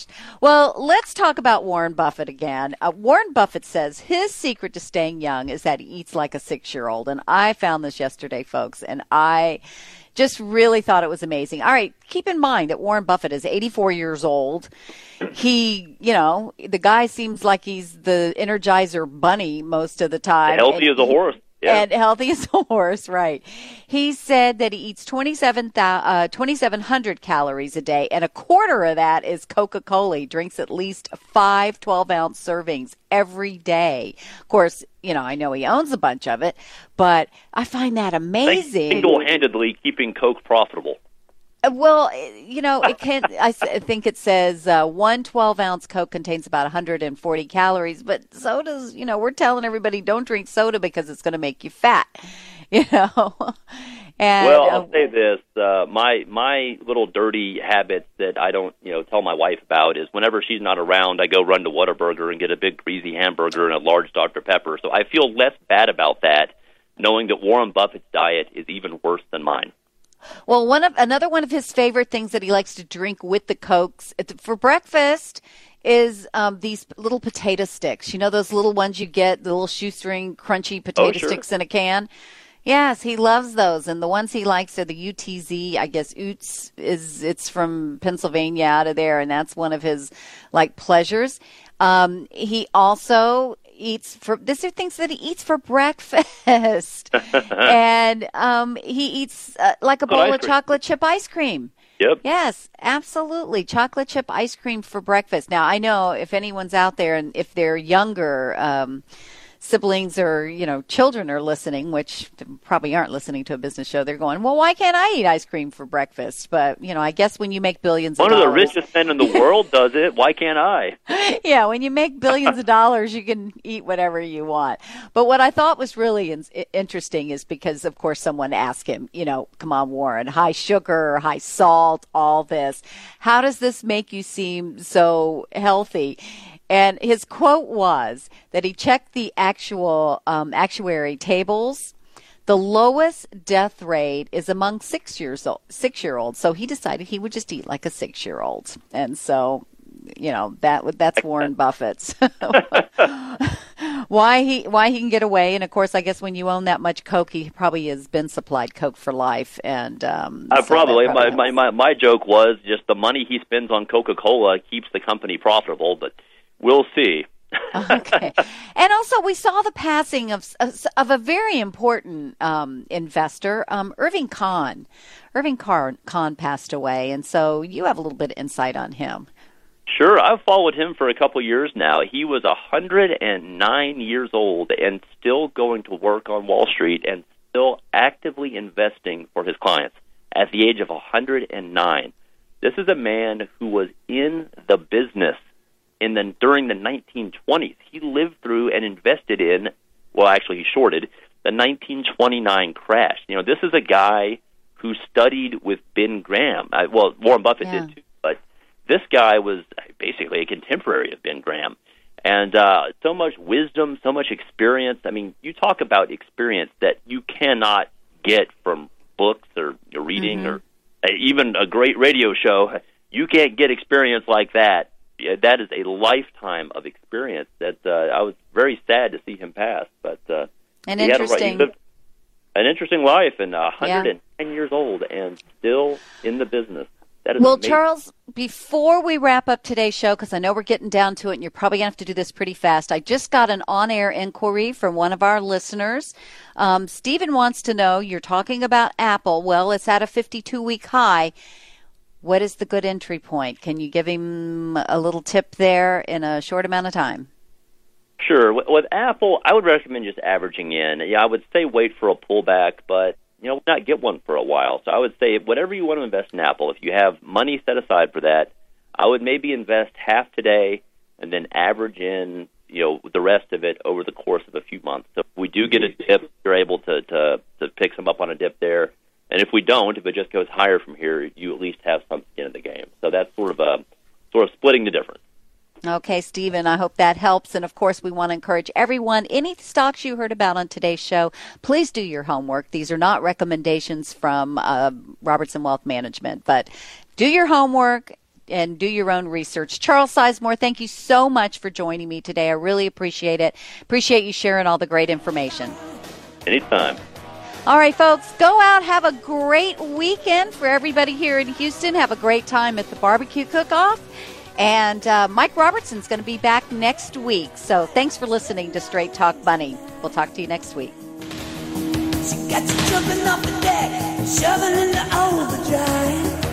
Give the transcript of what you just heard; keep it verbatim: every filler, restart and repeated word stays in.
Well, let's talk about Warren Buffett again. Uh, Warren Buffett says his secret to staying young is that he eats like a six-year-old. And I found this yesterday, folks, and I just really thought it was amazing. All right, keep in mind that Warren Buffett is eighty-four years old. He, you know, the guy seems like he's the Energizer bunny most of the time. Healthy as a horse. Yeah. And healthy as a horse, right. He said that he eats twenty-seven hundred calories a day, and a quarter of that is Coca-Cola. He drinks at least five twelve-ounce servings every day. Of course, you know, I know he owns a bunch of it, but I find that amazing. Single-handedly keeping Coke profitable. Well, you know, it can. I think it says uh, one twelve-ounce Coke contains about one hundred forty calories, but sodas, you know, we're telling everybody don't drink soda because it's going to make you fat, you know. And, well, I'll uh, say this: uh, my my little dirty habits that I don't, you know, tell my wife about is whenever she's not around, I go run to Whataburger and get a big greasy hamburger and a large Doctor Pepper. So I feel less bad about that, knowing that Warren Buffett's diet is even worse than mine. Well, one of another one of his favorite things that he likes to drink with the Cokes for breakfast is um, these little potato sticks. You know those little ones you get, the little shoestring crunchy potato oh, sure. sticks in a can? Yes, he loves those. And the ones he likes are the U T Z, I guess Utes is, it's from Pennsylvania out of there, and that's one of his, like, pleasures. Um, he also eats for, these are things that he eats for breakfast. and um, he eats uh, like a Good bowl of chocolate chip ice cream. Yep. Yes, absolutely. Chocolate chip ice cream for breakfast. Now, I know if anyone's out there and if they're younger, um, siblings or, you know, children are listening, which probably aren't listening to a business show, they're going, well, why can't I eat ice cream for breakfast? But, you know, I guess when you make billions of One dollars. One of the richest men in the world does it. Why can't I? Yeah, when you make billions of dollars, you can eat whatever you want. But what I thought was really in- interesting is because, of course, someone asked him, you know, come on, Warren, high sugar, high salt, all this. How does this make you seem so healthy? And his quote was that he checked the actual um, actuary tables. The lowest death rate is among six years old, six-year-olds. So he decided he would just eat like a six-year-old. And so, you know, that that's Warren Buffett's. why he why he can get away. And, of course, I guess when you own that much Coke, he probably has been supplied Coke for life. And um, uh, so probably. probably my, my, my, my joke was just the money he spends on Coca-Cola keeps the company profitable, but we'll see. Okay. And also, we saw the passing of of a very important um, investor, um, Irving Kahn. Irving Kahn, Kahn passed away, and so you have a little bit of insight on him. Sure. I've followed him for a couple years now. He was one hundred nine years old and still going to work on Wall Street and still actively investing for his clients at the age of one hundred nine. This is a man who was in the business in the, during the nineteen twenties. He lived through and invested in, well, actually he shorted, the nineteen twenty-nine crash. You know, this is a guy who studied with Ben Graham. Uh, well, Warren Buffett Yeah. did too, but this guy was basically a contemporary of Ben Graham. And uh, so much wisdom, so much experience. I mean, you talk about experience that you cannot get from books or reading mm-hmm. or uh, even a great radio show. You can't get experience like that. That is a lifetime of experience that uh, I was very sad to see him pass. But uh, an he interesting, had a, he lived an interesting life, and uh, one hundred nine yeah. years old, and still in the business. That is well, amazing. Charles, before we wrap up today's show, because I know we're getting down to it, and you're probably going to have to do this pretty fast. I just got an on-air inquiry from one of our listeners. Um, Stephen wants to know, you're talking about Apple. Well, it's at a fifty-two week high. What is the good entry point? Can you give him a little tip there in a short amount of time? Sure. With Apple, I would recommend just averaging in. Yeah, I would say wait for a pullback, but you know, not get one for a while. So I would say whatever you want to invest in Apple, if you have money set aside for that, I would maybe invest half today and then average in, you know, the rest of it over the course of a few months. So if we do get a dip, you're able to to, to pick some up on a dip there. And if we don't, if it just goes higher from here, you at least have some skin in the game. So that's sort of a sort of splitting the difference. Okay, Stephen, I hope that helps. And, of course, we want to encourage everyone, any stocks you heard about on today's show, please do your homework. These are not recommendations from uh, Robertson Wealth Management, but do your homework. and do your own research. Charles Sizemore, thank you so much for joining me today. I really appreciate it. Appreciate you sharing all the great information. Anytime. All right, folks, go out, have a great weekend for everybody here in Houston. Have a great time at the barbecue cook-off. And uh, Mike Robertson's going to be back next week. So thanks for listening to Straight Talk Money. We'll talk to you next week. She got you jumping off the deck, shoving into overdrive.